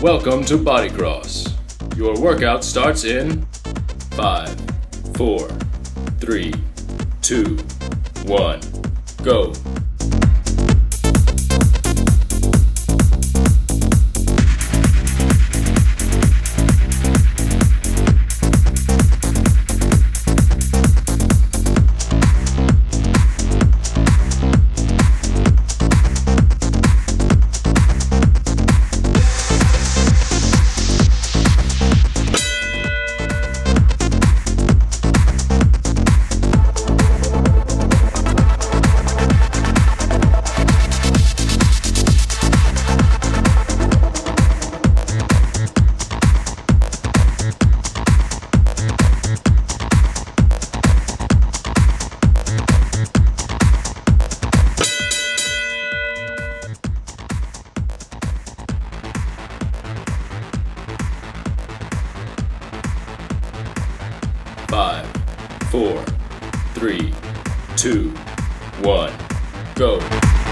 Welcome to Bodycross. Your workout starts in 5, 4, 3, 2, 1, go. 5, 4, 3, 2, 1, go.